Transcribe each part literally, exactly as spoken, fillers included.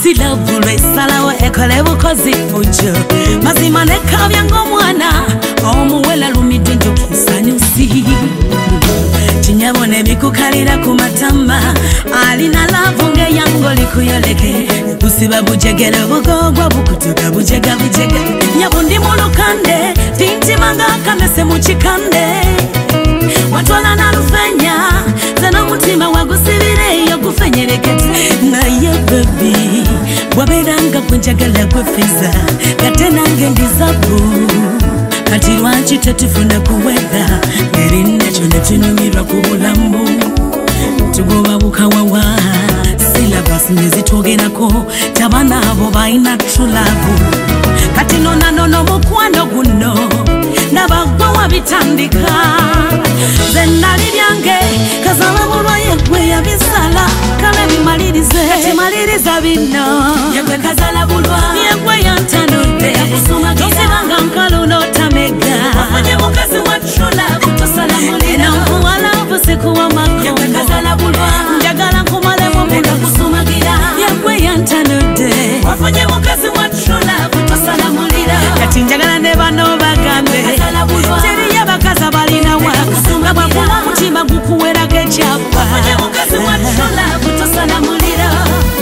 silavulwe salawo ekole bukozi fujo mazima nekabya ng'omwana omuwela lumidde njokisanyusi chinyabone bikukalira ku matama alina lavu ngeyango likuyoleke kusiba bujegere bugogwa bukutuka bujega bujega nyabundi mulukande tintimanga kamese muchikande watwala na rufenya zana mutima wagusibire yo gufenyerekete naye baby waberanga kunjagala kwefeza katenange ndizabu kati lwanchi tetufuna kuwedha ngeri nacho netunyumirwa kubulamu tugoba bukawawa silabasi nezitogerako tabana abo baina trulavu kati nona nono mukwano guno nabagwa wabitandika zenali byange kazala bulwaye gwe yabisala kale bimalirize kati maliriza bino yegwe kazala bulwa yegwe yantanudde tosibanga nkalo notamega wafanye mukazi wa trulavu tosala mulina nkuwala busikuwa mako yegwe kazala bulwa njagala nkumalemu mega kusumagira yegwe yantanudde wafanye mukazi wa trulavu tosala mulira kati njagala ne bano bagambe teri yabakaza balina wakusunga bwakuwa mutima gukuwerako ekyapa wafanye mukazi wa trulavu tosala mulira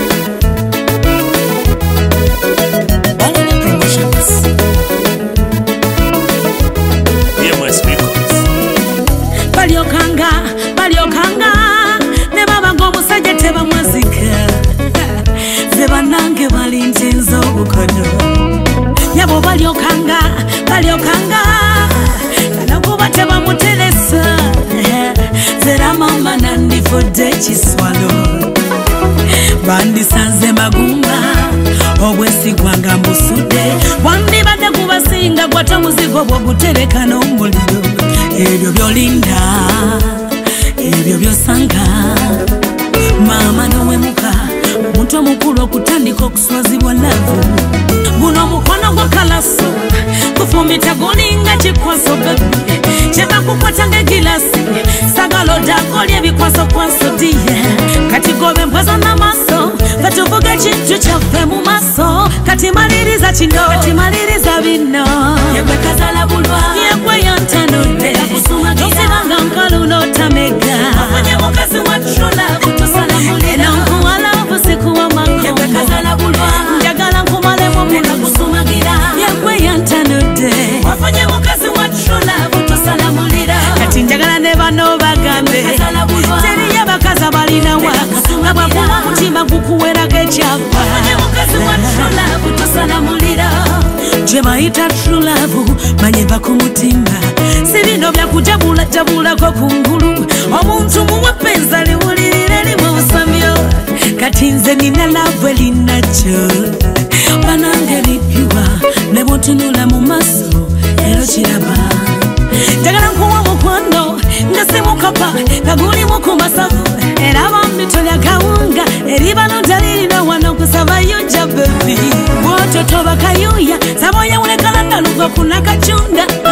balyokanga balyokanga ne babanga omusajja tebamwazika ze banange balinzinza obukono nyabo balyokanga balyokanga kanakuba tebamuteresa zera mama nandifudde kiswalo bandisanze magumba obwesigwanga mbusudde wandibadde kubasinga gwata muzigo bwogutereka n'omuliro ebyo byolinda ebyo byosanga mama nowemuka omuntu omukulu okutandika okuswazibwa lavu guno omukono gwa kalaso kufumbita gulinga kikwaso bebi kyebakukwata ng'egilasi sagala odakolya ebikwaso kwaso diye kati gobe mpwaza n'amaaso katuvuga ekintu kyaffe mu maaso kati maliriza kino kati maliriza bino yegwe kazala bulwa yegwe yantanudde tosibanga nkalu n'otamega wafanye mukazi wa trulavu tosala mulira nkuwala busikuwa mako yegwe kazala bulwa njagala nkumalemu mega kusumagira yegwe yantanudde wafanye mukazi wa trulavu tosala mulira kati njagala ne bano bagambe teri yabakaza balina waka bwakuwa mutima gukuwerako ekyapa wafanye mukazi wa trulavu tosala mulira gye bayita trulavu manyeva ku mutima si bino byakujabula jabulako kungulu omuntu muwepenza liwulirire limu busamyo kati nze nina lavu elinakyo banange lipyuwa ne bwotunula mu maaso ero kiraba njagala nkuwa mukwano nga simukapa nga gulimu ku masavu era bambi tolya kawunga eribano talirina wano kusabayonja bebi bwototoba kayuya saboyawulekala ndaluva kunakacunga